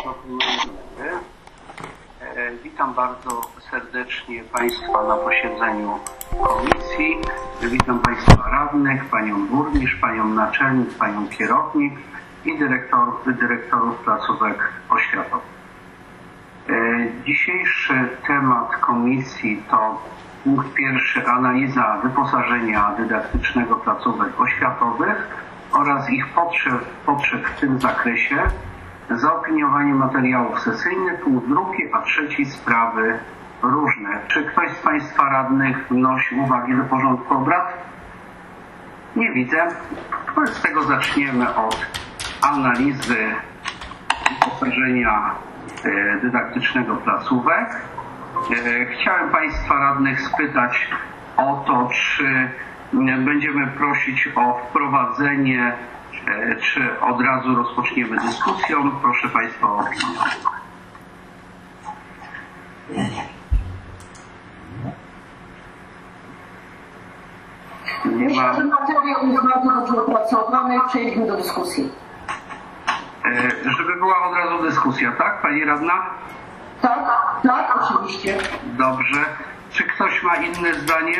Witam bardzo serdecznie Państwa na posiedzeniu komisji. Witam Państwa radnych, Panią burmistrz, Panią naczelnik, Panią kierownik i dyrektorów placówek oświatowych. Dzisiejszy temat komisji to punkt pierwszy: analiza wyposażenia dydaktycznego placówek oświatowych oraz ich potrzeb w tym zakresie, zaopiniowanie materiałów sesyjnych, punkt drugi, a trzeci sprawy różne. Czy ktoś z Państwa radnych wnosi uwagi do porządku obrad? Nie widzę. Wobec tego zaczniemy od analizy wyposażenia dydaktycznego placówek. Chciałem Państwa radnych spytać o to, czy będziemy prosić o wprowadzenie, czy od razu rozpoczniemy dyskusją. Proszę Państwa o opinię. Myślę, że materiał jest bardzo dobrze opracowany. Przejdźmy do dyskusji. Żeby była od razu dyskusja, tak, Pani radna? Tak, oczywiście. Dobrze. Czy ktoś ma inne zdanie?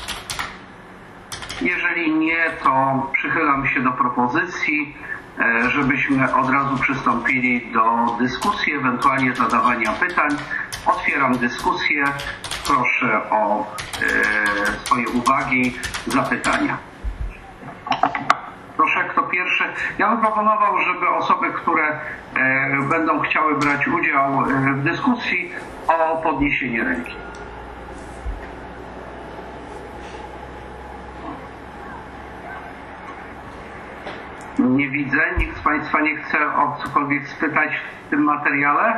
Jeżeli nie, to przychylam się do propozycji, żebyśmy od razu przystąpili do dyskusji, ewentualnie zadawania pytań. Otwieram dyskusję. Proszę o swoje uwagi, zapytania. Proszę, kto pierwszy? Ja bym proponował, żeby osoby, które będą chciały brać udział w dyskusji, o podniesienie ręki. Nie widzę. Nikt z Państwa nie chce o cokolwiek spytać w tym materiale?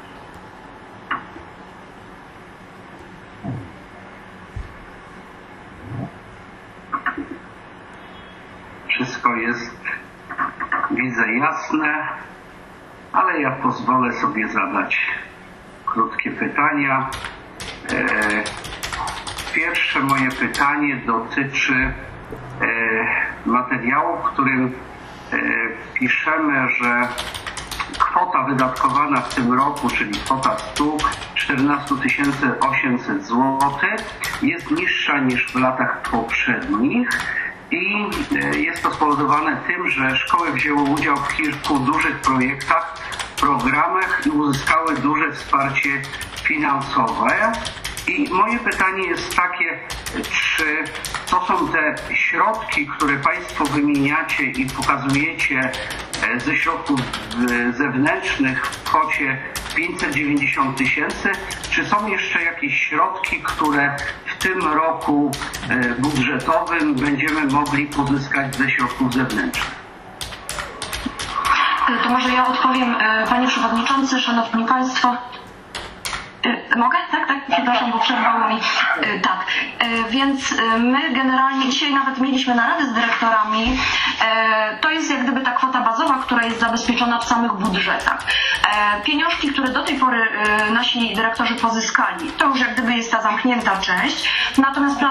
Wszystko jest, widzę, jasne, ale ja pozwolę sobie zadać krótkie pytania. Pierwsze moje pytanie dotyczy materiału, w którym piszemy, że kwota wydatkowana w tym roku, czyli kwota 114 800 zł, jest niższa niż w latach poprzednich. I jest to spowodowane tym, że szkoły wzięły udział w kilku dużych projektach, programach i uzyskały duże wsparcie finansowe. I moje pytanie jest takie, czy to są te środki, które Państwo wymieniacie i pokazujecie ze środków zewnętrznych w kwocie 590 000, czy są jeszcze jakieś środki, które w tym roku budżetowym będziemy mogli pozyskać ze środków zewnętrznych? To może ja odpowiem, Panie Przewodniczący, Szanowni Państwo. Mogę? Tak, przepraszam, bo przerwało mi. Tak, więc my generalnie dzisiaj nawet mieliśmy naradę z dyrektorami. To jest jak gdyby ta kwota bazowa, która jest zabezpieczona w samych budżetach. Pieniążki, które do tej pory nasi dyrektorzy pozyskali, to już jak gdyby jest ta zamknięta część. Natomiast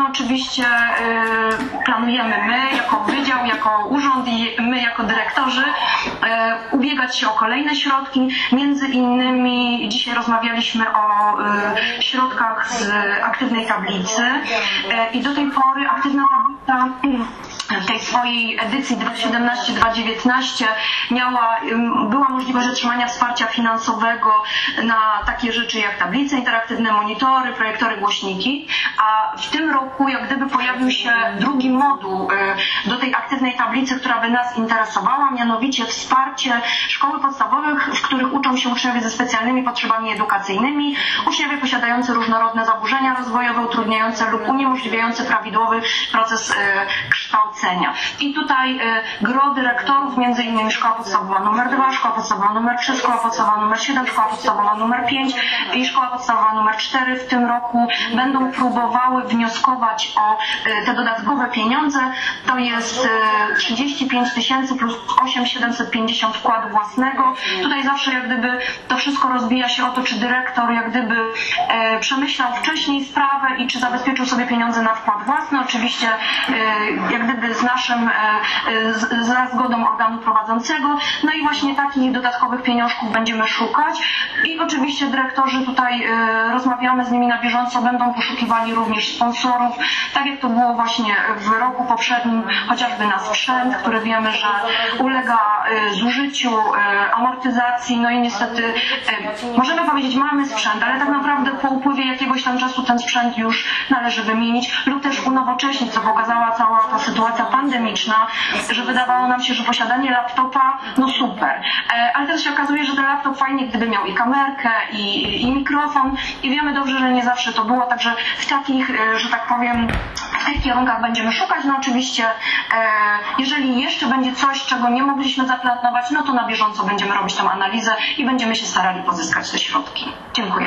planujemy my jako wydział, jako urząd i my jako dyrektorzy ubiegać się o kolejne środki. Między innymi dzisiaj rozmawialiśmy o środkach z aktywnej tablicy i do tej pory aktywna tablica w tej swojej edycji 2017-2019 była możliwość otrzymania wsparcia finansowego na takie rzeczy jak tablice interaktywne, monitory, projektory, głośniki, a w tym roku jak gdyby pojawił się drugi moduł do tej aktywnej tablicy, która by nas interesowała, mianowicie wsparcie szkoły podstawowych, w których uczą się uczniowie ze specjalnymi potrzebami edukacyjnymi, uczniowie posiadający różnorodne zaburzenia rozwojowe, utrudniające lub uniemożliwiające prawidłowy proces kształcenia. I tutaj gro dyrektorów, między innymi szkoła podstawowa nr 2, szkoła podstawowa nr 3, szkoła podstawowa nr 7, szkoła podstawowa nr 5 i szkoła podstawowa nr 4 w tym roku będą próbowały wnioskować o te dodatkowe pieniądze. To jest 35 000 plus 8750 wkładu własnego. Tutaj zawsze jak gdyby to wszystko rozbija się o to, czy dyrektor jak gdyby przemyślał wcześniej sprawę i czy zabezpieczył sobie pieniądze na wkład własny. Oczywiście jak gdyby jakby za zgodą organu prowadzącego. No i właśnie takich dodatkowych pieniążków będziemy szukać i oczywiście dyrektorzy tutaj rozmawiamy z nimi na bieżąco, będą poszukiwali również sponsorów, tak jak to było właśnie w roku poprzednim, chociażby na sprzęt, który wiemy, że ulega zużyciu, amortyzacji, no i niestety możemy powiedzieć, mamy sprzęt, ale tak naprawdę po upływie jakiegoś tam czasu ten sprzęt już należy wymienić lub też unowocześnić, co pokazała cała ta sytuacja pandemiczna, że wydawało nam się, że posiadanie laptopa, no super, ale teraz się okazuje, że ten laptop fajnie, gdyby miał i kamerkę, i mikrofon i wiemy dobrze, że nie zawsze to było, także w takich, że tak powiem, w tych kierunkach będziemy szukać. No oczywiście, jeżeli jeszcze będzie coś, czego nie mogliśmy zaplanować, no to na bieżąco będziemy robić tą analizę i będziemy się starali pozyskać te środki. Dziękuję.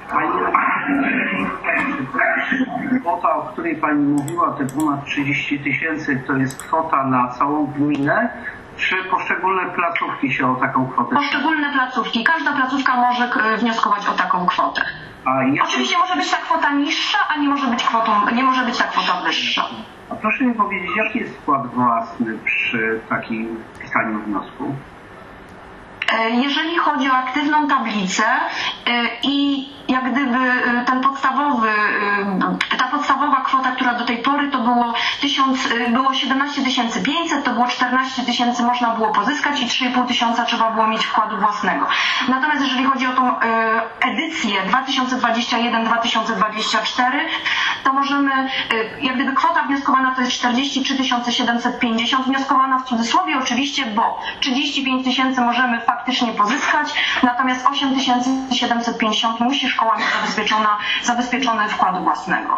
Kwota, o której Pani mówiła, te ponad 30 000, to jest kwota na całą gminę, czy poszczególne placówki się o taką kwotę? Poszczególne placówki. Każda placówka może wnioskować o taką kwotę. Oczywiście może być ta kwota niższa, a nie może być ta kwota wyższa. A proszę mi powiedzieć, jaki jest wkład własny przy takim pisaniu wniosku? Jeżeli chodzi o aktywną tablicę i jak gdyby ta podstawowa kwota, która do tej pory to było 17 500, to było 14 000 można było pozyskać i 3,5 tysiąca trzeba było mieć wkładu własnego. Natomiast jeżeli chodzi o tą edycję 2021-2024, to możemy, jak gdyby kwota wnioskowana to jest 43 750, wnioskowana w cudzysłowie oczywiście, bo 35 000 możemy faktycznie pozyskać, natomiast 8 750 musi szkoła mieć zabezpieczone wkładu własnego.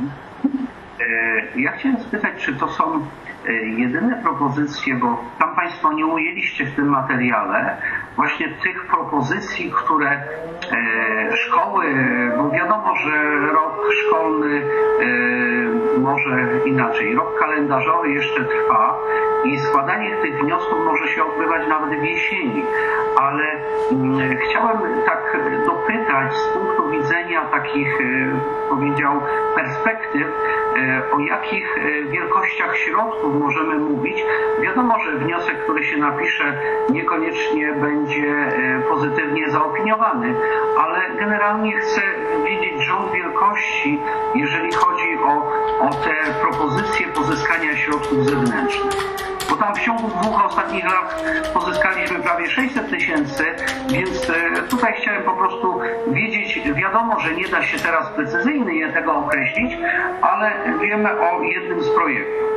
Ja chciałem spytać, czy to są jedyne propozycje, bo tam Państwo nie ujęliście w tym materiale właśnie tych propozycji, które szkoły, bo wiadomo, że rok szkolny może inaczej, rok kalendarzowy jeszcze trwa i składanie tych wniosków może się odbywać nawet w jesieni, ale chciałem tak dopytać z punktu widzenia takich, powiedział, perspektyw, o jakich wielkościach środków możemy mówić. Wiadomo, że wniosek, który się napisze, niekoniecznie będzie pozytywnie zaopiniowany, ale generalnie chcę wiedzieć rząd wielkości, jeżeli chodzi o te propozycje pozyskania środków zewnętrznych. Bo tam w ciągu 2 ostatnich lat pozyskaliśmy prawie 600 000, więc tutaj chciałem po prostu wiedzieć, wiadomo, że nie da się teraz precyzyjnie tego określić, ale wiemy o jednym z projektów.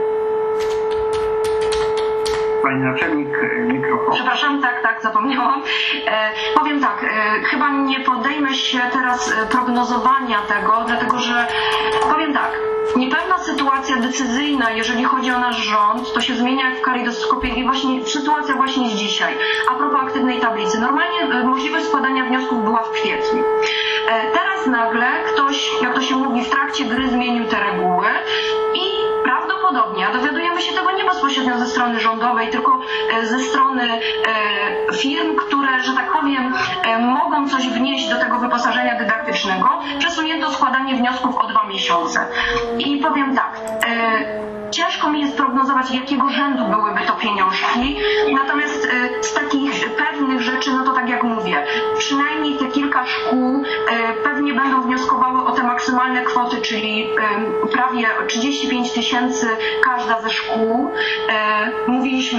Pani naczelnik, mikrofon. Przepraszam, tak, zapomniałam. Powiem tak, chyba nie podejmę się teraz prognozowania tego, dlatego że powiem tak, niepewna sytuacja decyzyjna, jeżeli chodzi o nasz rząd, to się zmienia jak w kalejdoskopie i właśnie sytuacja właśnie z dzisiaj. A propos aktywnej tablicy. Normalnie możliwość składania wniosków była w kwietniu. Teraz nagle ktoś, jak to się mówi, w trakcie gry zmienił te reguły i prawdopodobnie, a dowiadujemy się tego nie bezpośrednio ze strony rządowej, tylko ze strony firm, które, że tak powiem, mogą coś wnieść do tego wyposażenia dydaktycznego, przesunięto składanie wniosków o 2 miesiące. I powiem tak, ciężko mi jest prognozować, jakiego rzędu byłyby to pieniążki, natomiast z takich pewnych rzeczy, no to tak jak mówię, przynajmniej te kilka szkół pewnie będą wnioskowały o te maksymalne kwoty, czyli prawie 35 000 każda ze szkół. Mówiliśmy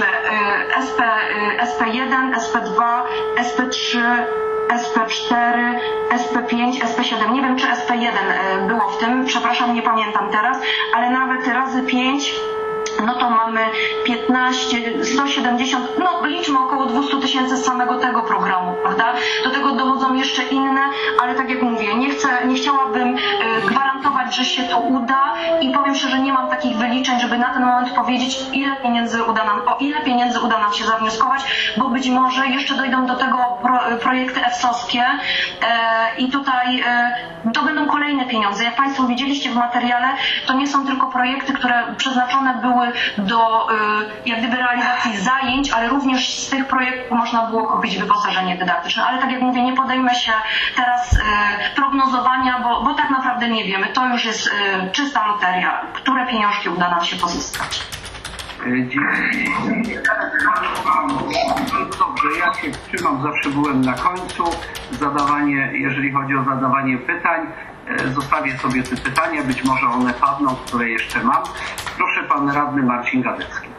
SP1, SP2, SP3, SP4, SP5, SP7. Nie wiem, czy SP1 było w tym, przepraszam, nie pamiętam teraz, ale nawet razy 5, no to mamy 15, 170, no liczmy około 200 000 z samego tego programu, prawda? Do tego dochodzą jeszcze inne, ale tak jak mówię, nie chciałabym gwarantować, że się to uda i powiem szczerze, nie mam takich wyliczeń, żeby na ten moment powiedzieć, o ile pieniędzy uda nam się zawnioskować, bo być może jeszcze dojdą do tego projekty EFSOS-kie i tutaj to będą kolejne pieniądze. Jak Państwo widzieliście w materiale, to nie są tylko projekty, które przeznaczone były do jak gdyby realizacji zajęć, ale również z tych projektów można było kupić wyposażenie dydaktyczne. Ale tak jak mówię, nie podejmę się teraz prognozowania, bo tak naprawdę nie wiemy. to już jest czysta loteria, które pieniążki uda nam się pozyskać. Dobrze, ja się trzymam, zawsze byłem na końcu. Jeżeli chodzi o zadawanie pytań, zostawię sobie te pytania, być może one padną, które jeszcze mam. Proszę, pan radny Marcin Gadecki.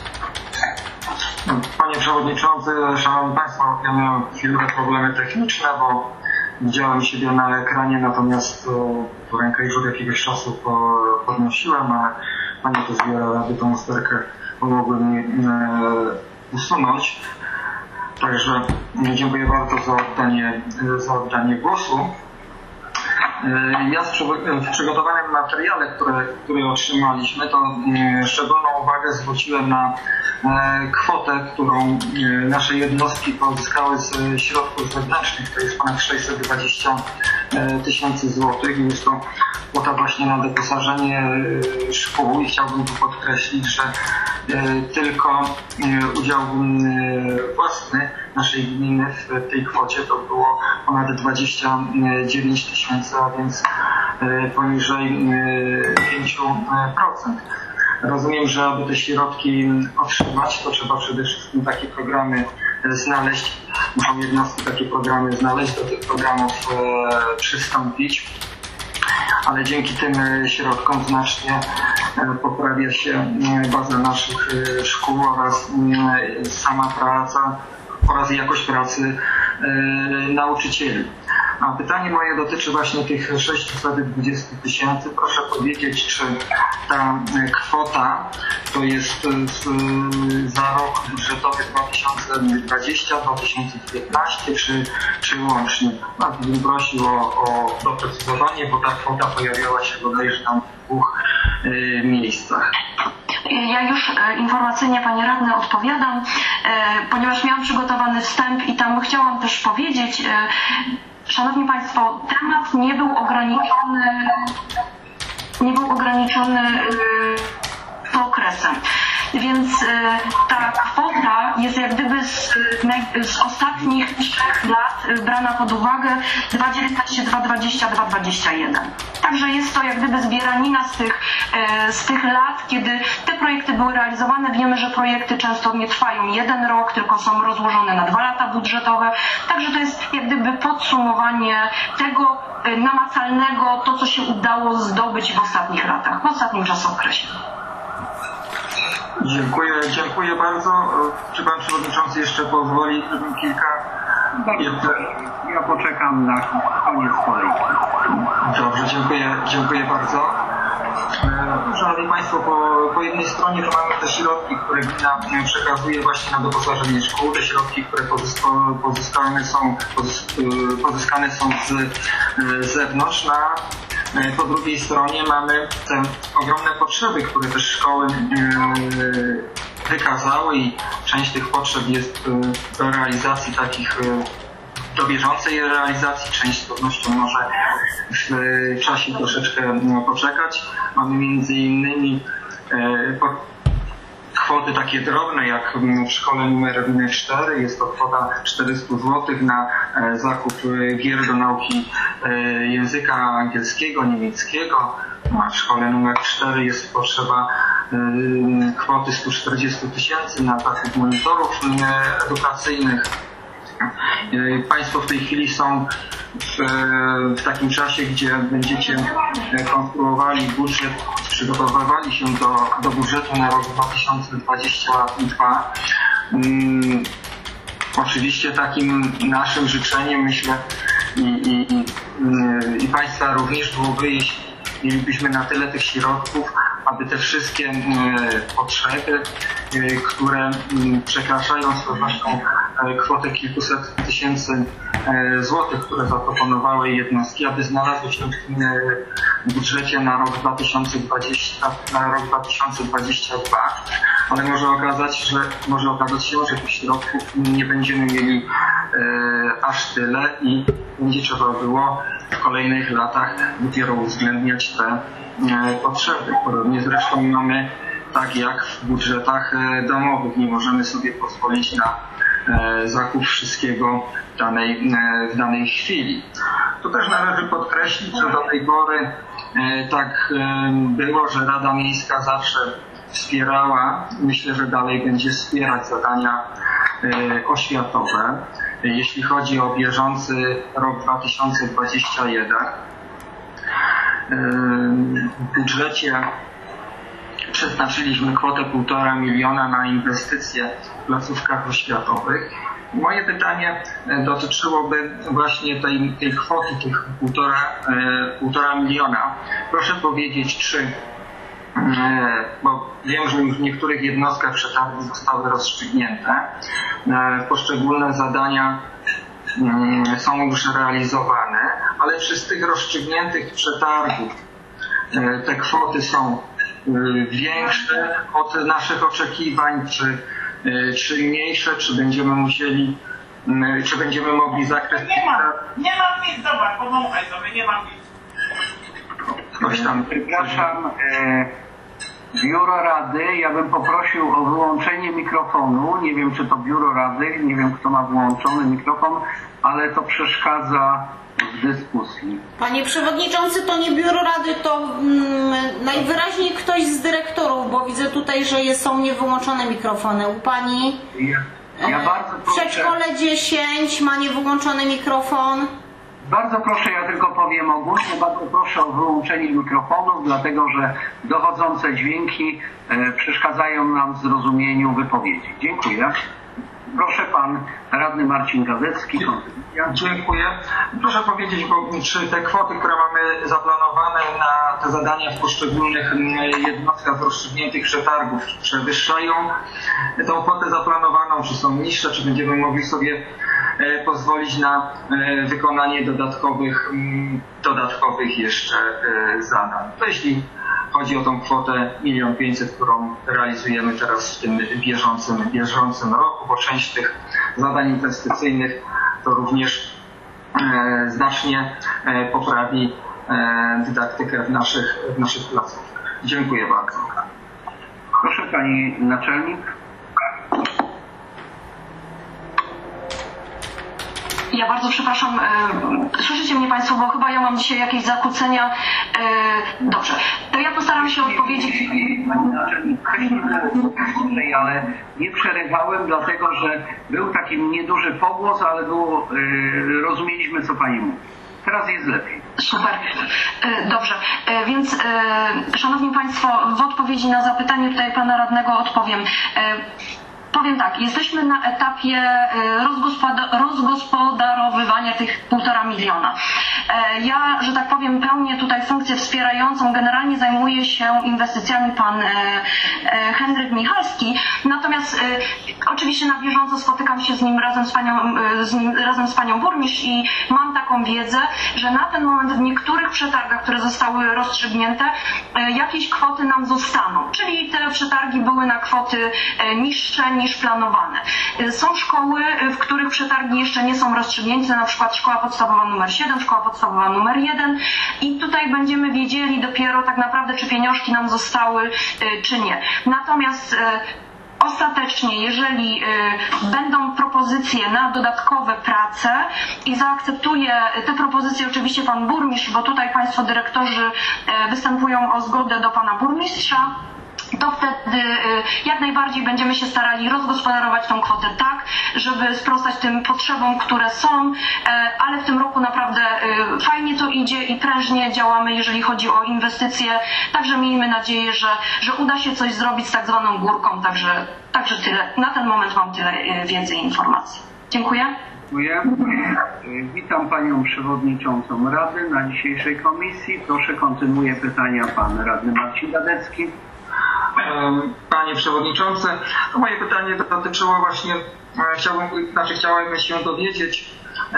Panie Przewodniczący, Szanowni Państwo, ja miałem chwilę problemy techniczne, bo widziałem siebie na ekranie, natomiast rękę już od jakiegoś czasu podnosiłem, ale Panie to zbiera, aby tą usterkę pomogły mi usunąć. Także dziękuję bardzo za oddanie głosu. Ja w przygotowanym materiale, który otrzymaliśmy, to szczególną uwagę zwróciłem na kwotę, którą nasze jednostki pozyskały z środków zewnętrznych, to jest ponad 620 tysięcy złotych. Jest to kwota właśnie na doposażenie szkół i chciałbym tu podkreślić, że tylko udział własny naszej gminy w tej kwocie to było ponad 29 tysięcy, a więc poniżej 5%. Rozumiem, że aby te środki otrzymać, to trzeba przede wszystkim takie programy znaleźć. Muszą jednostki takie programy znaleźć, do tych programów przystąpić. Ale dzięki tym środkom znacznie poprawia się baza naszych szkół oraz sama praca oraz jakość pracy nauczycieli. A pytanie moje dotyczy właśnie tych 620 tysięcy. Proszę powiedzieć, czy ta kwota to jest za rok budżetowy 2020-2019, czy łącznie? Bardzo bym prosił o doprecyzowanie, bo ta kwota pojawiała się bodajże tam w dwóch miejscach. Ja już informacyjnie, panie radny, odpowiadam, ponieważ miałam przygotowany wstęp i tam chciałam też powiedzieć, Szanowni Państwo, temat nie był ograniczony okresem. Więc ta kwota jest jak gdyby z ostatnich 3 lat brana pod uwagę 2019, 2020, 2021. Także jest to jak gdyby zbieranina z tych lat, kiedy te projekty były realizowane. Wiemy, że projekty często nie trwają 1 rok, tylko są rozłożone na 2 lata budżetowe. Także to jest jak gdyby podsumowanie tego namacalnego, to co się udało zdobyć w ostatnich latach, w ostatnim czasokresie. Dziękuję bardzo. Czy Pan Przewodniczący jeszcze pozwoli, żebym kilka... Ja poczekam na koniec kolejki. Dobrze, dziękuję bardzo. Szanowni Państwo, po jednej stronie to mamy te środki, które gmina przekazuje właśnie na doposażenie szkół, te środki, które pozyskane są z zewnątrz. Po drugiej stronie mamy te ogromne potrzeby, które też szkoły wykazały i część tych potrzeb jest do realizacji takich, do bieżącej realizacji, część z pewnością może w czasie troszeczkę poczekać. Mamy między innymi kwoty takie drobne, jak w szkole numer 4 jest to kwota 400 zł na zakup gier do nauki języka angielskiego, niemieckiego. A w szkole numer 4 jest potrzeba kwoty 140 tysięcy na zakup monitorów edukacyjnych. Państwo w tej chwili są w takim czasie, gdzie będziecie konstruowali budżet, przygotowywali się do budżetu na rok 2022. Oczywiście takim naszym życzeniem, myślę, i Państwa również byłoby, jeśli mielibyśmy na tyle tych środków, aby te wszystkie potrzeby, które przekraczają z pewnością kwotę kilkuset tysięcy złotych, które zaproponowały jednostki, aby znalazły się w tym budżecie na rok 2022. Ale może okazać się, że tych środków nie będziemy mieli aż tyle i będzie trzeba było w kolejnych latach dopiero uwzględniać te potrzeby. Podobnie zresztą mamy tak jak w budżetach domowych. Nie możemy sobie pozwolić na zakup wszystkiego w danej chwili. Tu też należy podkreślić, że do tej pory tak było, że Rada Miejska zawsze wspierała, myślę, że dalej będzie wspierać zadania oświatowe. Jeśli chodzi o bieżący rok 2021, w budżecie przeznaczyliśmy kwotę 1,5 miliona na inwestycje w placówkach oświatowych. Moje pytanie dotyczyłoby właśnie tej kwoty, tych 1,5 miliona. Proszę powiedzieć, czy, bo wiem, że już w niektórych jednostkach przetargi zostały rozstrzygnięte, poszczególne zadania są już realizowane, ale czy z tych rozstrzygniętych przetargów te kwoty są większe od naszych oczekiwań, czy mniejsze, czy będziemy mogli zakres... Nie mam nic, zobacz, pomogę sobie, nie mam nic. Przepraszam, biuro Rady, ja bym poprosił o wyłączenie mikrofonu. Nie wiem, czy to biuro Rady, nie wiem, kto ma włączony mikrofon, ale to przeszkadza w dyskusji. Panie Przewodniczący, to nie biuro Rady, to najwyraźniej ktoś z dyrektorów, bo widzę tutaj, że są niewyłączone mikrofony. U Pani Ja bardzo proszę, przedszkole 10 ma niewyłączony mikrofon. Bardzo proszę, ja tylko powiem ogólnie, bardzo proszę o wyłączenie mikrofonów, dlatego że dochodzące dźwięki przeszkadzają nam w zrozumieniu wypowiedzi. Dziękuję. Proszę pan radny Marcin Gadecki. Dziękuję. Proszę powiedzieć, czy te kwoty, które mamy zaplanowane na te zadania w poszczególnych jednostkach rozstrzygniętych przetargów, przewyższają tą kwotę zaplanowaną, czy są niższe, czy będziemy mogli sobie pozwolić na wykonanie dodatkowych jeszcze zadań. To jeśli chodzi o tą kwotę 1 500 000, którą realizujemy teraz w tym bieżącym roku, bo część tych zadań inwestycyjnych to również znacznie poprawi dydaktykę w naszych placówkach. Dziękuję bardzo. Proszę pani naczelnik. Ja bardzo przepraszam, słyszycie mnie Państwo, bo chyba ja mam dzisiaj jakieś zakłócenia. Dobrze, to ja postaram się odpowiedzieć. Pani naczelnik, ale nie przerywałem, dlatego że był taki nieduży pogłos, ale rozumieliśmy, co pani mówi. Teraz jest lepiej. Super. Dobrze, więc Szanowni Państwo, w odpowiedzi na zapytanie tutaj Pana Radnego odpowiem. Powiem tak, jesteśmy na etapie rozgospodarowywania tych 1,5 miliona. Ja, że tak powiem, pełnię tutaj funkcję wspierającą, generalnie zajmuje się inwestycjami pan Henryk Michalski, natomiast oczywiście na bieżąco spotykam się z nim razem z panią burmistrz i mam taką wiedzę, że na ten moment w niektórych przetargach, które zostały rozstrzygnięte, jakieś kwoty nam zostaną, czyli te przetargi były na kwoty niższe niż planowane. Są szkoły, w których przetargi jeszcze nie są rozstrzygnięte, na przykład szkoła podstawowa numer 7, szkoła podstawowa numer 1 i tutaj będziemy wiedzieli dopiero tak naprawdę, czy pieniążki nam zostały, czy nie. Natomiast ostatecznie, jeżeli będą propozycje na dodatkowe prace i zaakceptuje te propozycje oczywiście pan burmistrz, bo tutaj państwo dyrektorzy występują o zgodę do pana burmistrza, to wtedy jak najbardziej będziemy się starali rozgospodarować tą kwotę tak, żeby sprostać tym potrzebom, które są, ale w tym roku naprawdę fajnie to idzie i prężnie działamy, jeżeli chodzi o inwestycje, także miejmy nadzieję, że uda się coś zrobić z tak zwaną górką, także tyle. Na ten moment mam tyle wiedzy i informacji. Dziękuję. Dziękuję. Witam panią przewodniczącą Rady na dzisiejszej komisji. Proszę, kontynuuje pytania pan radny Marcin Gadecki. Panie Przewodniczący, moje pytanie dotyczyło właśnie, chciałem się dowiedzieć,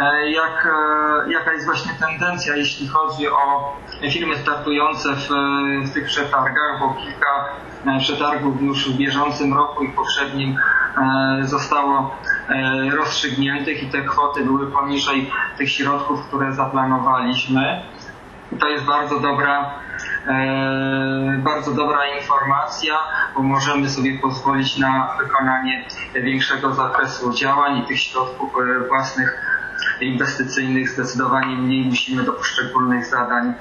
jaka jest właśnie tendencja, jeśli chodzi o firmy startujące w tych przetargach, bo kilka przetargów już w bieżącym roku i poprzednim zostało rozstrzygniętych i te kwoty były poniżej tych środków, które zaplanowaliśmy. To jest bardzo dobra informacja, bo możemy sobie pozwolić na wykonanie większego zakresu działań i tych środków własnych inwestycyjnych zdecydowanie mniej musimy do poszczególnych zadań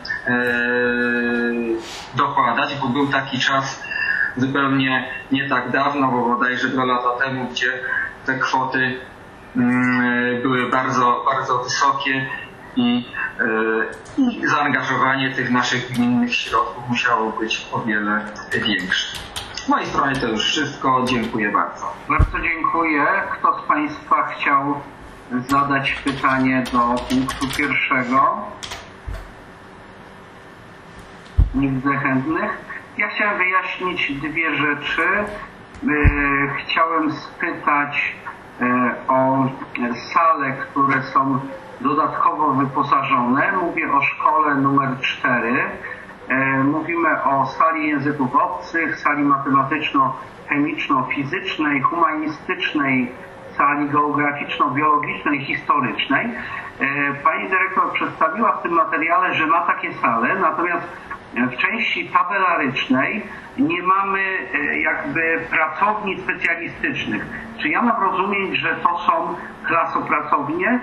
dokładać, bo był taki czas zupełnie nie tak dawno, bo bodajże 2 lata temu, gdzie te kwoty były bardzo, bardzo wysokie i zaangażowanie tych naszych gminnych środków musiało być o wiele większe. Z mojej strony to już wszystko. Dziękuję bardzo. Bardzo dziękuję. Kto z Państwa chciał zadać pytanie do punktu pierwszego? Nie widzę chętnych. Ja chciałem wyjaśnić 2 rzeczy. Chciałem spytać o sale, które są dodatkowo wyposażone. Mówię o szkole numer 4. Mówimy o sali języków obcych, sali matematyczno-chemiczno-fizycznej, humanistycznej, sali geograficzno-biologicznej, historycznej. Pani dyrektor przedstawiła w tym materiale, że ma takie sale, natomiast w części tabelarycznej nie mamy jakby pracowni specjalistycznych. Czy ja mam rozumieć, że to są klasopracownie?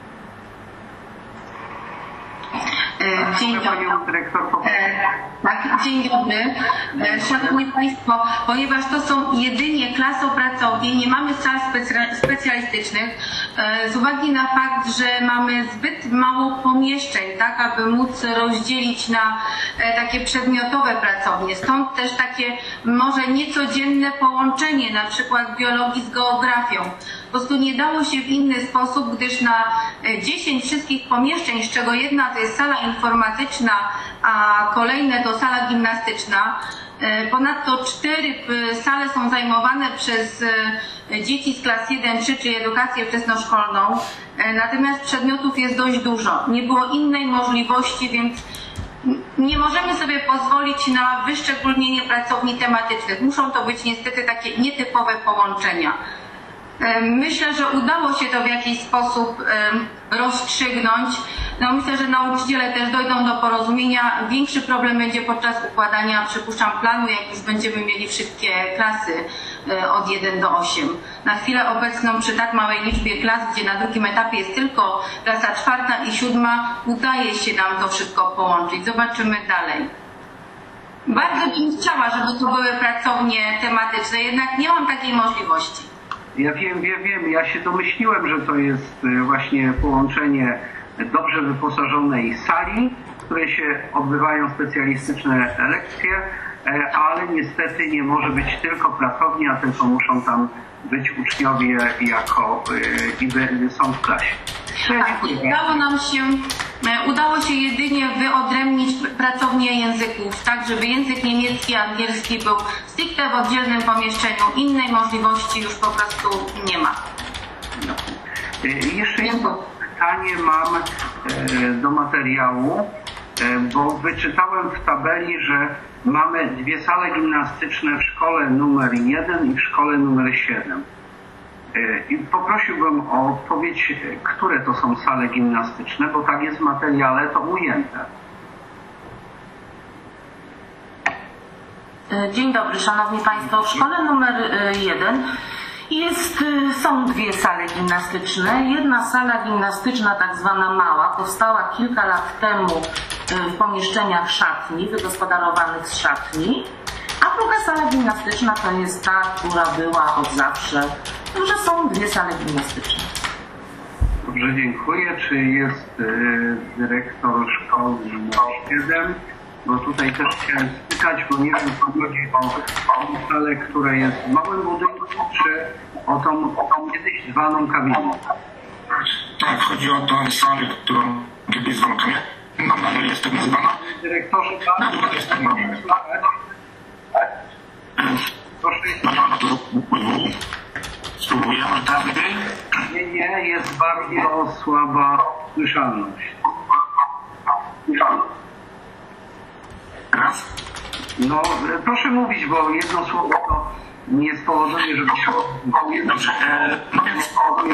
Dzień dobry. Panią dyrektor, tak, dzień dobry. Szanowni Państwo, ponieważ to są jedynie klasopracownie, nie mamy sal specjalistycznych, z uwagi na fakt, że mamy zbyt mało pomieszczeń, tak, aby móc rozdzielić na takie przedmiotowe pracownie. Stąd też takie może niecodzienne połączenie, na przykład biologii z geografią. Po prostu nie dało się w inny sposób, gdyż na 10 wszystkich pomieszczeń, z czego jedna to jest sala informatyczna, a kolejne to sala gimnastyczna. Ponadto 4 sale są zajmowane przez dzieci z klas 1-3, czyli edukację wczesnoszkolną. Natomiast przedmiotów jest dość dużo. Nie było innej możliwości, więc nie możemy sobie pozwolić na wyszczególnienie pracowni tematycznych. Muszą to być niestety takie nietypowe połączenia. Myślę, że udało się to w jakiś sposób rozstrzygnąć. No, myślę, że nauczyciele też dojdą do porozumienia. Większy problem będzie podczas układania, przypuszczam, planu, jak już będziemy mieli wszystkie klasy od 1 do 8. Na chwilę obecną przy tak małej liczbie klas, gdzie na drugim etapie jest tylko klasa 4. i 7, udaje się nam to wszystko połączyć. Zobaczymy dalej. Bardzo bym chciała, żeby to były pracownie tematyczne, jednak nie mam takiej możliwości. Ja wiem. Ja się domyśliłem, że to jest właśnie połączenie dobrze wyposażonej sali, w której się odbywają specjalistyczne lekcje, ale niestety nie może być tylko pracownia, tylko muszą tam być uczniowie i są w klasie. Udało się jedynie wyodrębnić pracownię języków, tak żeby język niemiecki, angielski był stricte w oddzielnym pomieszczeniu. Innej możliwości już po prostu nie ma. Jeszcze jedno pytanie mam do materiału, bo wyczytałem w tabeli, że mamy 2 sale gimnastyczne w szkole numer 1 i w szkole numer 7. I poprosiłbym o odpowiedź, które to są sale gimnastyczne, bo tak jest w materiale to ujęte. Dzień dobry, Szanowni Państwo. W szkole numer 1 są 2 sale gimnastyczne. Jedna sala gimnastyczna, tak zwana mała, powstała kilka lat temu w pomieszczeniach szatni, wygospodarowanych z szatni, a druga sala gimnastyczna to jest ta, która była od zawsze. Także są 2 sale gimnastyczne. Dobrze, dziękuję. Czy jest dyrektor szkoły numer 7? Bo tutaj też chciałem spytać, bo nie wiem, co chodzi o salę, która jest w małym budynku, czy o tą kiedyś zwaną kabinę. Tak, chodzi o tą salę, którą kiedyś zwano kabinę. Nadal jest tak nazywana. Dyrektorze, Nadal jest tak nazywana. proszę. Spróbuję, ale teraz lepiej? Nie, jest bardzo słaba słyszalność. Raz. No, proszę mówić, bo jedno słowo to nie spowoduje, żeby się... Dobrze, no więc...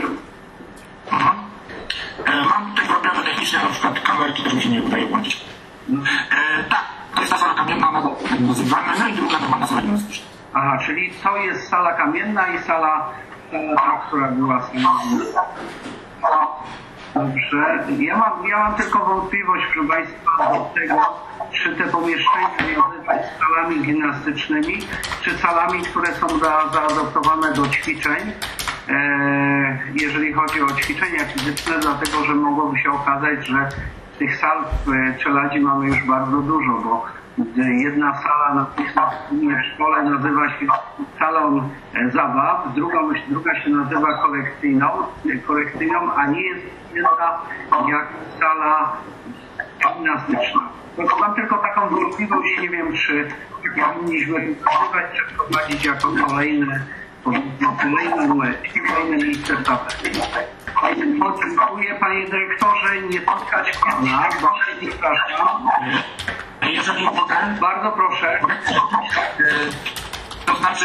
Mam tutaj problemy techniczne, na przykład kamerki też mi się nie udaje włączyć. Tak, to jest ta sala kamienna, nazywana, no i druga normalna sala gimnastyczna. Aha, czyli to jest sala kamienna i sala ta, która była salą. Dobrze. Ja mam tylko wątpliwość, proszę Państwa, do tego, czy te pomieszczenia nazywać salami gimnastycznymi, czy salami, które są zaadoptowane do ćwiczeń, jeżeli chodzi o ćwiczenia fizyczne, dlatego że mogłoby się okazać, że tych sal w Czeladzi mamy już bardzo dużo, bo jedna sala na przykład w szkole nazywa się salon zabaw, druga się nazywa korekcyjną, a nie jest jedna jak sala gimnastyczna. Mam tylko taką wątpliwość, nie wiem, czy powinniśmy nazywać, czy wprowadzić jako kolejne miejsce w tabeli. Dziękuję, panie dyrektorze, nie spotkać pana, bardzo przepraszam. Jeżeli mogę, bardzo proszę. To znaczy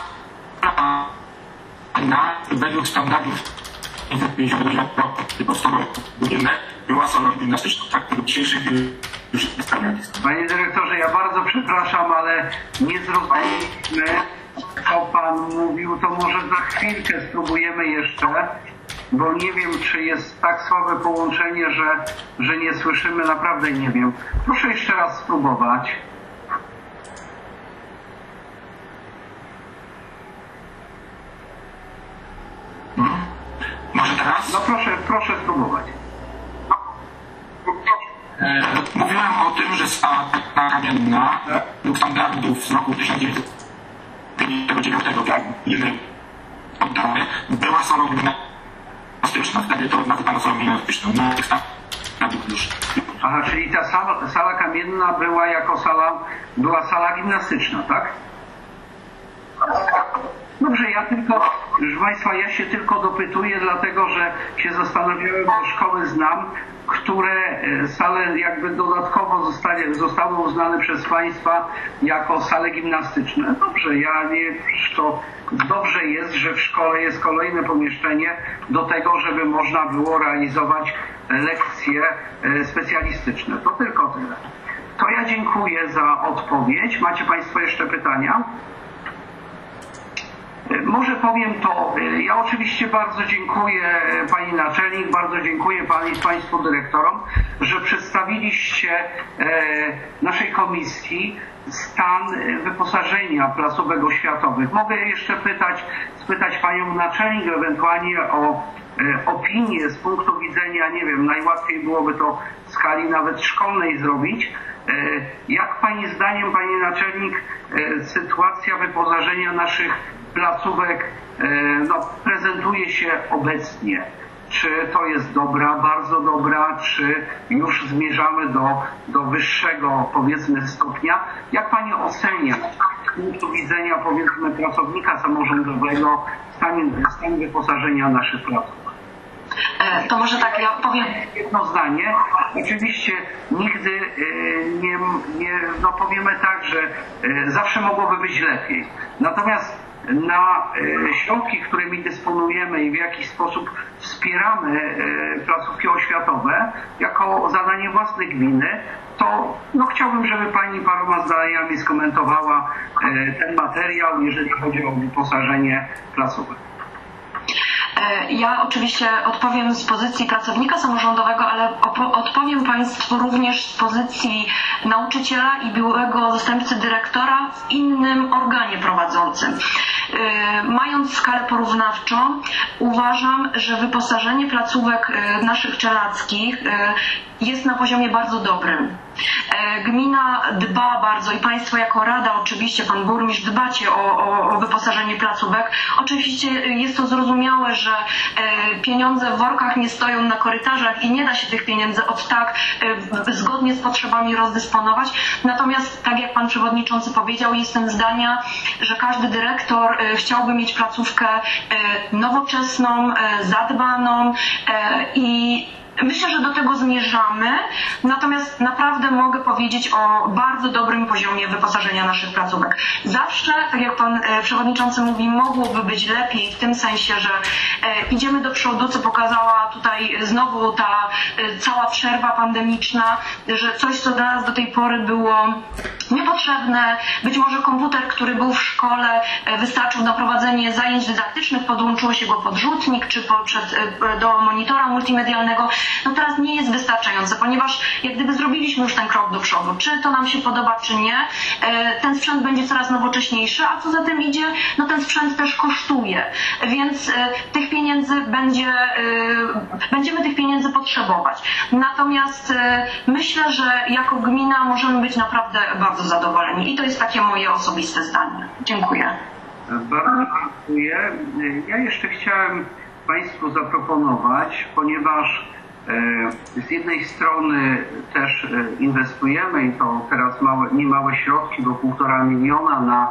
według standardów 550 podstawowych budynek była salą gimnastyczną, tak? Do dzisiejszych już nie spełniali. Panie dyrektorze, ja bardzo przepraszam, ale nie zrozumieliśmy, co pan mówił, to może za chwilkę spróbujemy jeszcze, bo nie wiem, czy jest tak słabe połączenie, że nie słyszymy, naprawdę nie wiem. Proszę jeszcze raz spróbować. Może teraz? No proszę spróbować. Mówiłem o tym, że sala kamienna według standardów z roku 1959 była salą gimnastyczną, wtedy to nazywano salą gimnastyczną. No, tych standardów już. Aha, czyli ta sala kamienna była sala gimnastyczna, tak? Dobrze, proszę Państwa, ja się tylko dopytuję, dlatego że się zastanawiałem, bo szkoły znam, które sale jakby dodatkowo zostały uznane przez Państwa jako sale gimnastyczne. Dobrze, to dobrze jest, że w szkole jest kolejne pomieszczenie do tego, żeby można było realizować lekcje specjalistyczne. To tylko tyle. To ja dziękuję za odpowiedź. Macie Państwo jeszcze pytania? Może powiem to, ja oczywiście bardzo dziękuję pani naczelnik, bardzo dziękuję Państwu dyrektorom, że przedstawiliście naszej komisji stan wyposażenia placówek oświatowych. Mogę jeszcze spytać panią naczelnik ewentualnie o opinię z punktu widzenia, nie wiem, najłatwiej byłoby to w skali nawet szkolnej zrobić. Jak pani zdaniem, pani naczelnik, sytuacja wyposażenia naszych placówek prezentuje się obecnie? Czy to jest dobra, bardzo dobra, czy już zmierzamy do wyższego, powiedzmy, stopnia? Jak pani ocenia z punktu widzenia, powiedzmy, pracownika samorządowego stan wyposażenia naszych placówek? To może tak, ja powiem. Jedno zdanie. Oczywiście nigdy powiemy tak, że zawsze mogłoby być lepiej. Natomiast na środki, którymi dysponujemy i w jakiś sposób wspieramy placówki oświatowe jako zadanie własne gminy, to chciałbym, żeby pani paroma zdaniami skomentowała ten materiał, jeżeli chodzi o wyposażenie placówek. Ja oczywiście odpowiem z pozycji pracownika samorządowego, ale odpowiem Państwu również z pozycji nauczyciela i byłego zastępcy dyrektora w innym organie prowadzącym. Mając skalę porównawczą, uważam, że wyposażenie placówek naszych czeladzkich jest na poziomie bardzo dobrym. Gmina dba bardzo i Państwo jako Rada, oczywiście Pan Burmistrz, dbacie o wyposażenie placówek. Oczywiście jest to zrozumiałe, że pieniądze w workach nie stoją na korytarzach i nie da się tych pieniędzy od tak zgodnie z potrzebami rozdysponować. Natomiast, tak jak Pan Przewodniczący powiedział, jestem zdania, że każdy dyrektor chciałby mieć placówkę nowoczesną, zadbaną i Myślę, że do tego zmierzamy, natomiast naprawdę mogę powiedzieć o bardzo dobrym poziomie wyposażenia naszych placówek. Zawsze, tak jak pan przewodniczący mówi, mogłoby być lepiej w tym sensie, że idziemy do przodu, co pokazała tutaj znowu ta cała przerwa pandemiczna, że coś, co dla nas do tej pory było niepotrzebne, być może komputer, który był w szkole, wystarczył na prowadzenie zajęć dydaktycznych, podłączyło się go podrzutnik czy do monitora multimedialnego, no teraz nie jest wystarczające, ponieważ jak gdyby zrobiliśmy już ten krok do przodu, czy to nam się podoba, czy nie, ten sprzęt będzie coraz nowocześniejszy, a co za tym idzie, no ten sprzęt też kosztuje, więc tych pieniędzy będziemy tych pieniędzy potrzebować. Natomiast myślę, że jako gmina możemy być naprawdę bardzo zadowoleni i to jest takie moje osobiste zdanie. Dziękuję. Bardzo dziękuję. Ja jeszcze chciałem Państwu zaproponować, ponieważ z jednej strony też inwestujemy i to teraz niemałe środki, bo 1,5 miliona na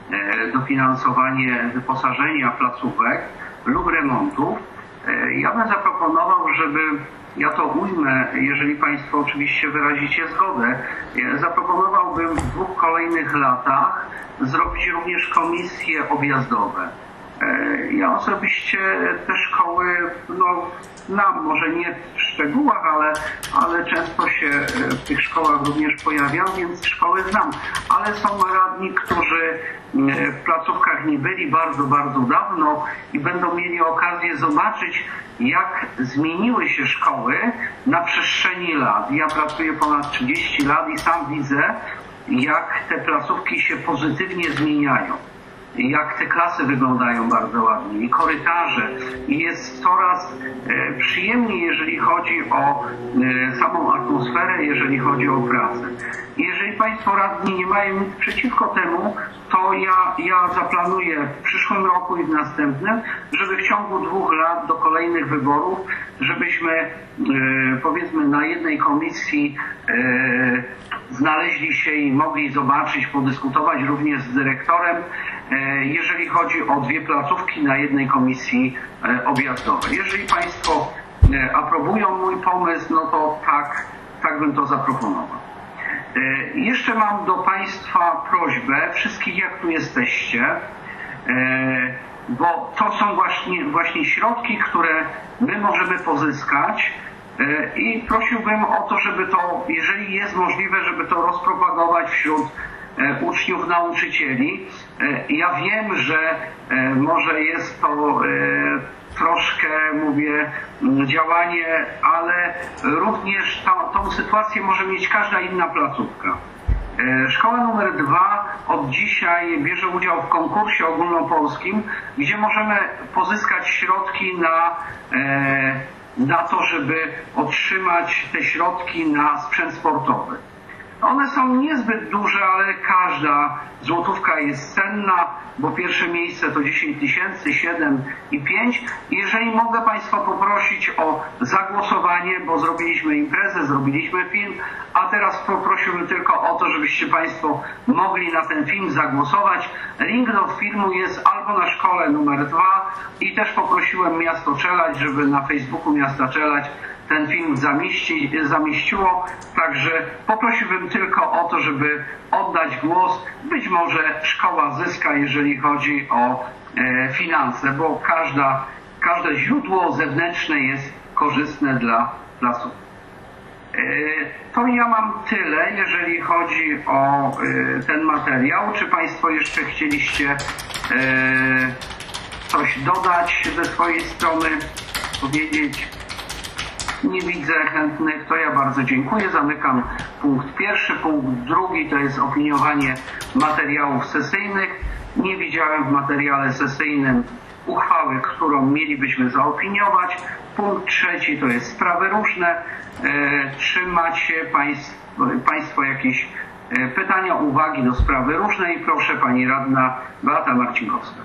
dofinansowanie wyposażenia placówek lub remontów. Ja bym zaproponował, żeby, ja to ujmę, jeżeli Państwo oczywiście wyrazicie zgodę, zaproponowałbym w 2 kolejnych latach zrobić również komisje objazdowe. Ja osobiście te szkoły, znam, może nie w szczegółach, ale często się w tych szkołach również pojawiam, więc szkoły znam. Ale są radni, którzy w placówkach nie byli bardzo, bardzo dawno i będą mieli okazję zobaczyć, jak zmieniły się szkoły na przestrzeni lat. Ja pracuję ponad 30 lat i sam widzę, jak te placówki się pozytywnie zmieniają. Jak te klasy wyglądają bardzo ładnie i korytarze. I jest coraz przyjemniej, jeżeli chodzi o samą atmosferę, jeżeli chodzi o pracę. Jeżeli Państwo radni nie mają nic przeciwko temu, to ja zaplanuję w przyszłym roku i w następnym, żeby w ciągu 2 lat do kolejnych wyborów, żebyśmy powiedzmy na jednej komisji znaleźli się i mogli zobaczyć, podyskutować również z dyrektorem, jeżeli chodzi o 2 placówki na jednej komisji objazdowej. Jeżeli Państwo aprobują mój pomysł, no to tak bym to zaproponował. Jeszcze mam do Państwa prośbę, wszystkich jak tu jesteście, bo to są właśnie środki, które my możemy pozyskać i prosiłbym o to, żeby to, jeżeli jest możliwe, żeby to rozpropagować wśród uczniów, nauczycieli. Ja wiem, że może jest to troszkę, mówię, działanie, ale również tą sytuację może mieć każda inna placówka. Szkoła numer 2 od dzisiaj bierze udział w konkursie ogólnopolskim, gdzie możemy pozyskać środki na to, żeby otrzymać te środki na sprzęt sportowy. One są niezbyt duże, ale każda złotówka jest cenna, bo pierwsze miejsce to 10 000, 7 i 5. Jeżeli mogę Państwa poprosić o zagłosowanie, bo zrobiliśmy imprezę, zrobiliśmy film, a teraz poprosiłbym tylko o to, żebyście Państwo mogli na ten film zagłosować. Link do filmu jest albo na szkole numer 2 i też poprosiłem Miasto Czeladź, żeby na Facebooku Miasta Czeladź ten film zamieściło, także poprosiłbym tylko o to, żeby oddać głos. Być może szkoła zyska, jeżeli chodzi o finanse, bo każde źródło zewnętrzne jest korzystne dla placówki. To ja mam tyle, jeżeli chodzi o ten materiał. Czy Państwo jeszcze chcieliście coś dodać ze swojej strony, powiedzieć? Nie widzę chętnych, to ja bardzo dziękuję. Zamykam punkt 1. Punkt 2 to jest opiniowanie materiałów sesyjnych. Nie widziałem w materiale sesyjnym uchwały, którą mielibyśmy zaopiniować. Punkt 3 to jest sprawy różne. Czy macie Państwo jakieś pytania, uwagi do sprawy różnej? Proszę Pani Radna Beata Marcinkowska.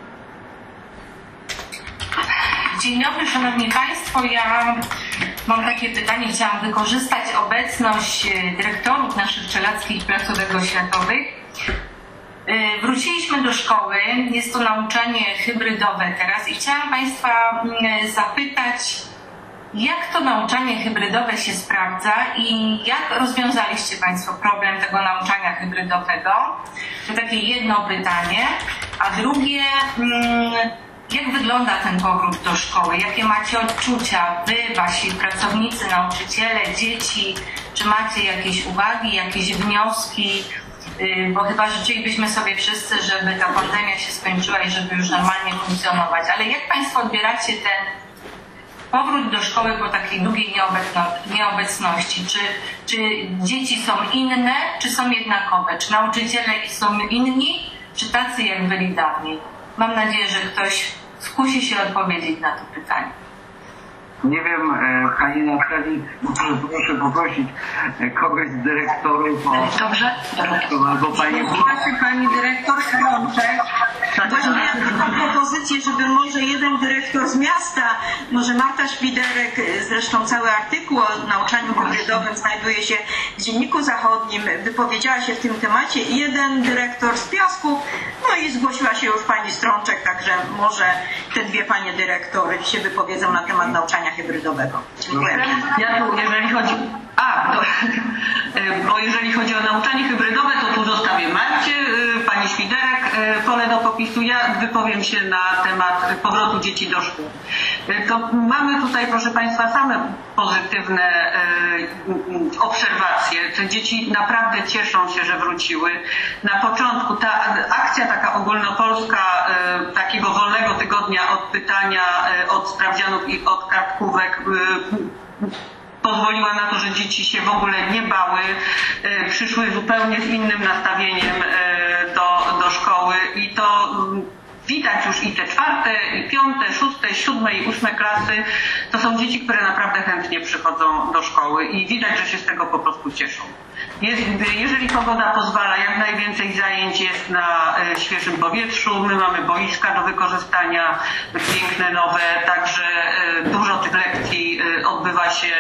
Dzień dobry Szanowni Państwo, ja mam takie pytanie, chciałam wykorzystać obecność dyrektorów naszych czeladskich placówek oświatowych. Wróciliśmy do szkoły, jest to nauczanie hybrydowe teraz i chciałam Państwa zapytać, Jak to nauczanie hybrydowe się sprawdza i jak rozwiązaliście Państwo problem tego nauczania hybrydowego? To takie jedno pytanie. A drugie, jak wygląda ten powrót do szkoły? Jakie macie odczucia, Wy, Wasi pracownicy, nauczyciele, dzieci? Czy macie jakieś uwagi, jakieś wnioski? Bo chyba życzylibyśmy sobie wszyscy, żeby ta pandemia się skończyła i żeby już normalnie funkcjonować. Ale jak Państwo odbieracie ten powrót do szkoły po takiej długiej nieobecności? Czy dzieci są inne, czy są jednakowe? Czy nauczyciele są inni, czy tacy jak byli dawniej? Mam nadzieję, że ktoś skusi się odpowiedzieć na to pytanie. Nie wiem, Pani Natalii, proszę poprosić kogoś z dyrektorów albo Pani dyrektor Rączek. Właśnie miałam taką propozycję, żeby może jeden dyrektor z miasta, może Marta Szpiderek, zresztą cały artykuł o nauczaniu hybrydowym znajduje się w Dzienniku Zachodnim, wypowiedziała się w tym temacie, i jeden dyrektor z Piasków, no i zgłosiła się już pani Strączek, także może te dwie panie dyrektory się wypowiedzą na temat nauczania hybrydowego. Dziękuję. Ja tu, jeżeli chodzi... bo jeżeli chodzi o nauczanie hybrydowe, to tu zostawię Marcie, pani Świderek pole do popisu. Ja wypowiem się na temat powrotu dzieci do szkół. To mamy tutaj, proszę Państwa, same pozytywne obserwacje. Te dzieci naprawdę cieszą się, że wróciły. Na początku ta akcja taka ogólnopolska, takiego wolnego tygodnia od pytania, od sprawdzianów i od kartkówek, pozwoliła na to, że dzieci się w ogóle nie bały, przyszły zupełnie z innym nastawieniem do szkoły i to widać już i te 4., i 5., 6., 7. i 8. klasy. To są dzieci, które naprawdę chętnie przychodzą do szkoły i widać, że się z tego po prostu cieszą. Jeżeli pogoda pozwala, jak najwięcej zajęć jest na świeżym powietrzu. My mamy boiska do wykorzystania, piękne, nowe, także dużo tych lekcji odbywa się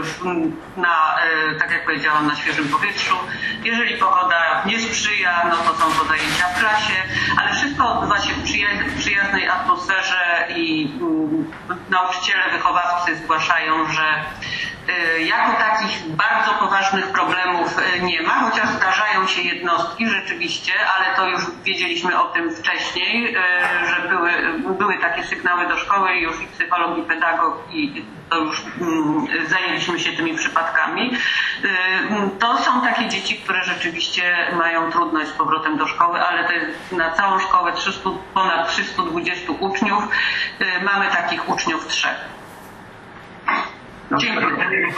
tak jak powiedziałam, na świeżym powietrzu. Jeżeli pogoda nie sprzyja, no to są to zajęcia w klasie, ale wszystko odbywa się w przyjaznej atmosferze i nauczyciele, wychowawcy zgłaszają, że jako takich bardzo poważnych problemów nie ma, chociaż zdarzają się jednostki rzeczywiście, ale to już wiedzieliśmy o tym wcześniej, że były takie sygnały do szkoły i już i psycholog, i pedagog, i to już zajęliśmy się tymi przypadkami. To są takie dzieci, które rzeczywiście mają trudność z powrotem do szkoły, ale to jest na całą szkołę ponad 320 uczniów. Mamy takich uczniów 3. Dziękuję.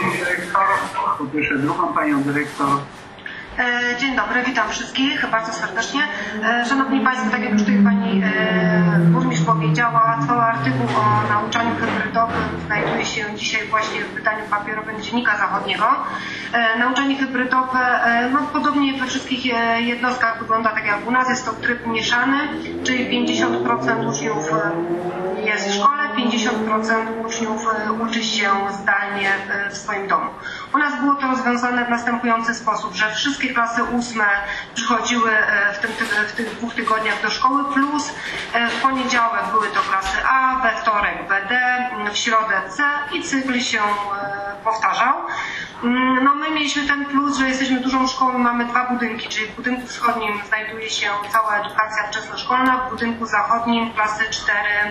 Poproszę drugą panią dyrektor. Dzień dobry, witam wszystkich bardzo serdecznie. Szanowni Państwo, tak jak już tutaj pani burmistrz powiedziała, cały artykuł o nauczaniu hybrydowym znajduje się dzisiaj właśnie w wydaniu papierowym Dziennika Zachodniego. Nauczanie hybrydowe, no podobnie we wszystkich jednostkach wygląda tak jak u nas, jest to tryb mieszany, czyli 50% uczniów jest w szkole, 50% uczniów uczy się zdalnie w swoim domu. U nas było to rozwiązane w następujący sposób, że wszystkie klasy 8 przychodziły w tych 2 tygodniach do szkoły, plus w poniedziałek były to klasy A, we wtorek B, D, w środę C i cykl się powtarzał. No my mieliśmy ten plus, że jesteśmy dużą szkołą, mamy 2 budynki, czyli w budynku wschodnim znajduje się cała edukacja wczesnoszkolna, w budynku zachodnim klasy 4-8.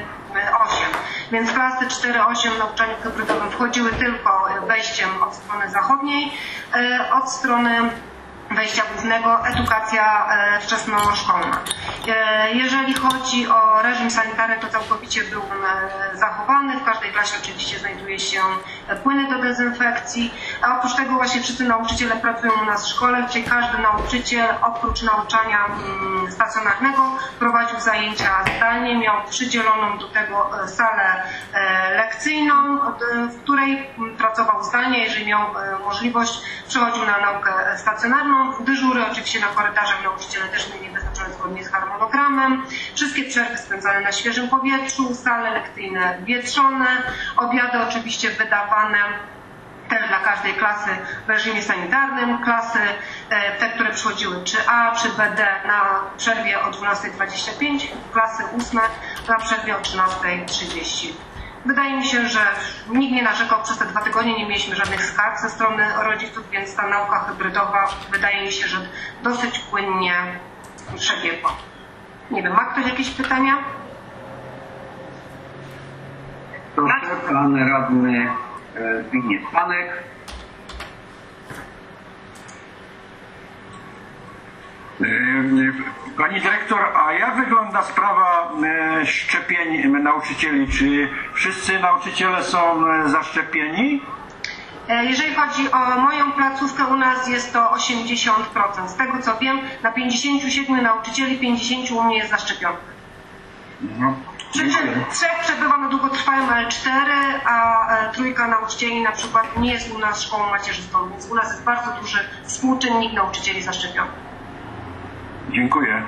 Więc klasy 4-8 w nauczaniu hybrydowym wchodziły tylko wejściem od strony zachodniej, od strony wejścia głównego edukacja wczesnoszkolna. Jeżeli chodzi o reżim sanitarny, to całkowicie był zachowany. W każdej klasie oczywiście znajduje się płyny do dezynfekcji. A oprócz tego właśnie wszyscy nauczyciele pracują u nas w szkole, czyli każdy nauczyciel oprócz nauczania stacjonarnego prowadził zajęcia zdalnie, miał przydzieloną do tego salę lekcyjną, w której pracował zdalnie. Jeżeli miał możliwość, przechodził na naukę stacjonarną. Dyżury oczywiście na korytarzach nauczyciele też mieli wyznaczone zgodnie z harmonogramem. Wszystkie przerwy spędzane na świeżym powietrzu, sale lekcyjne wietrzone, obiady oczywiście wydawane też dla każdej klasy w reżimie sanitarnym. Klasy te, które przychodziły czy A, czy BD na przerwie o 12:25, klasy 8 na przerwie o 13:30. Wydaje mi się, że nikt nie narzekał przez te 2 tygodnie, nie mieliśmy żadnych skarg ze strony rodziców, więc ta nauka hybrydowa wydaje mi się, że dosyć płynnie przebiegła. Nie wiem, ma ktoś jakieś pytania? Proszę, pan radny Zbigniew Panek. Pani dyrektor, a jak wygląda sprawa szczepień nauczycieli? Czy wszyscy nauczyciele są zaszczepieni? Jeżeli chodzi o moją placówkę, u nas jest to 80%. Z tego co wiem, na 57 nauczycieli 50 u mnie jest zaszczepionych. No, Przy czym 3 przebywa na długotrwałym L4, a 3 nauczycieli na przykład nie jest u nas szkołą macierzystą, więc u nas jest bardzo duży współczynnik nauczycieli zaszczepionych. dziękuję.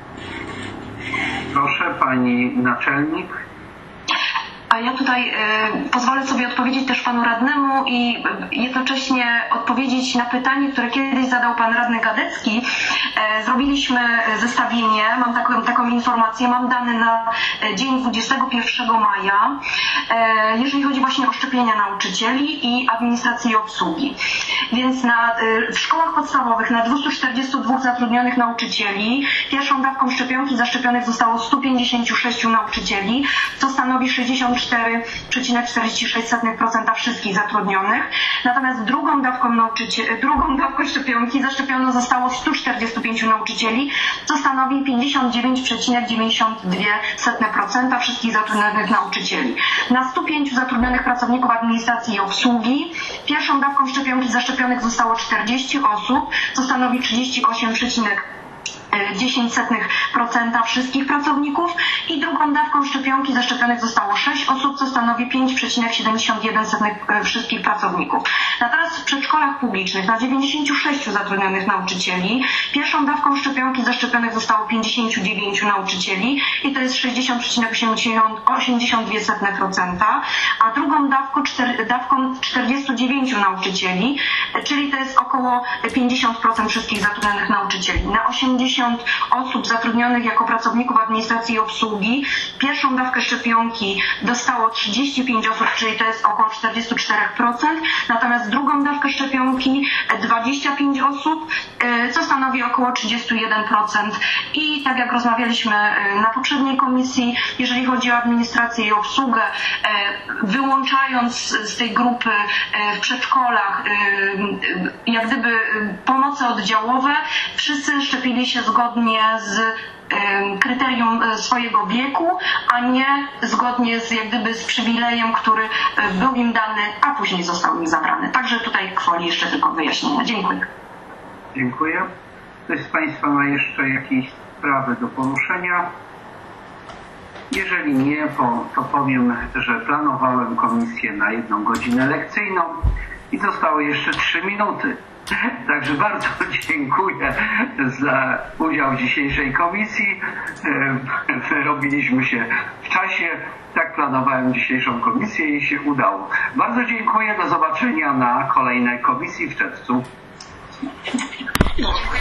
Proszę, pani naczelnik. A ja tutaj pozwolę sobie odpowiedzieć też panu radnemu i jednocześnie odpowiedzieć na pytanie, które kiedyś zadał pan radny Gadecki. Zrobiliśmy zestawienie, mam taką informację, mam dane na dzień 21 maja, jeżeli chodzi właśnie o szczepienia nauczycieli i administracji i obsługi. Więc w szkołach podstawowych na 242 zatrudnionych nauczycieli pierwszą dawką szczepionki zaszczepionych zostało 156 nauczycieli, co stanowi 64,46% wszystkich zatrudnionych. Natomiast drugą dawką szczepionki zaszczepiono zostało 145 nauczycieli, co stanowi 59,92% wszystkich zatrudnionych nauczycieli. Na 105 zatrudnionych pracowników administracji i obsługi pierwszą dawką szczepionki zaszczepionych zostało 40 osób, co stanowi 38,10% wszystkich pracowników i drugą dawką szczepionki zaszczepionych zostało 6 osób, co stanowi 5,71% wszystkich pracowników. Natomiast w przedszkolach publicznych na 96 zatrudnionych nauczycieli pierwszą dawką szczepionki zaszczepionych zostało 59 nauczycieli i to jest 60,82%, a drugą dawką 49 nauczycieli, czyli to jest około 50% wszystkich zatrudnionych nauczycieli. Na 80 osób zatrudnionych jako pracowników administracji i obsługi pierwszą dawkę szczepionki dostało 35 osób, czyli to jest około 44%, natomiast drugą dawkę szczepionki 25 osób, co stanowi około 31%. I tak jak rozmawialiśmy na poprzedniej komisji, jeżeli chodzi o administrację i obsługę, wyłączając z tej grupy w przedszkolach jak gdyby pomoce oddziałowe, wszyscy szczepili się zgodnie z kryterium swojego wieku, a nie zgodnie z przywilejem, który był im dany, a później został im zabrany. Także tutaj kwoli jeszcze tylko wyjaśnienia. Dziękuję. Dziękuję. Ktoś z państwa ma jeszcze jakieś sprawy do poruszenia? Jeżeli nie, to powiem, że planowałem komisję na 1 godzinę lekcyjną i zostały jeszcze 3 minuty. Także bardzo dziękuję za udział w dzisiejszej komisji. Robiliśmy się w czasie. Tak planowałem dzisiejszą komisję i się udało. Bardzo dziękuję. Do zobaczenia na kolejnej komisji w czerwcu.